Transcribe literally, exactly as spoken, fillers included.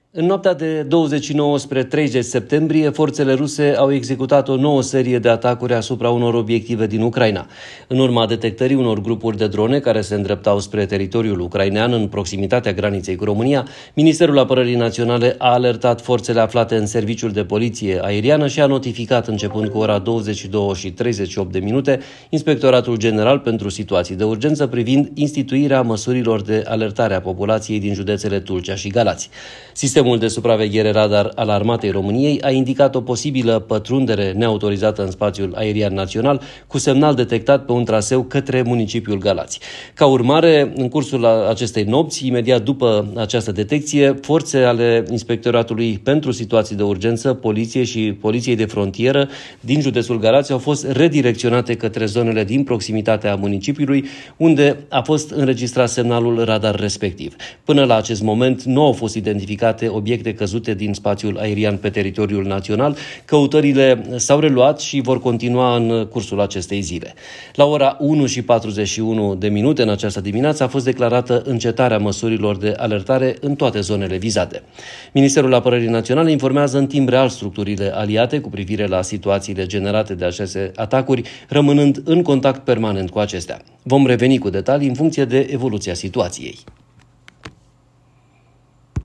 În noaptea de douăzeci și nouă spre treizeci septembrie, forțele ruse au executat o nouă serie de atacuri asupra unor obiective din Ucraina. În urma detectării unor grupuri de drone care se îndreptau spre teritoriul ucrainean în proximitatea graniței cu România, Ministerul Apărării Naționale a alertat forțele aflate în serviciul de poliție aeriană și a notificat, începând cu ora douăzeci și două și treizeci și opt de minute, Inspectoratul General pentru Situații de Urgență privind instituirea măsurilor de alertare a populației din județele Tulcea și Galați. Sistemul de supraveghere radar al Armatei României a indicat o posibilă pătrundere neautorizată în spațiul aerian național cu semnal detectat pe un traseu către municipiul Galați. Ca urmare, în cursul acestei nopți, imediat după această detecție, forțe ale Inspectoratului pentru Situații de Urgență, Poliție și Poliției de Frontieră din județul Galați au fost redirecționate către zonele din proximitatea municipiului, unde a fost înregistrat semnalul radar respectiv. Până la acest moment nu au fost identificate obiecte căzute din spațiul aerian pe teritoriul național. Căutările s-au reluat și vor continua în cursul acestei zile. La ora unu și patruzeci și unu de minute în această dimineață a fost declarată încetarea măsurilor de alertare în toate zonele vizate. Ministerul Apărării Naționale informează în timp real structurile aliate cu privire la situațiile generate de aceste atacuri, rămânând în contact permanent cu acestea. Vom reveni cu detalii în funcție de evoluția situației.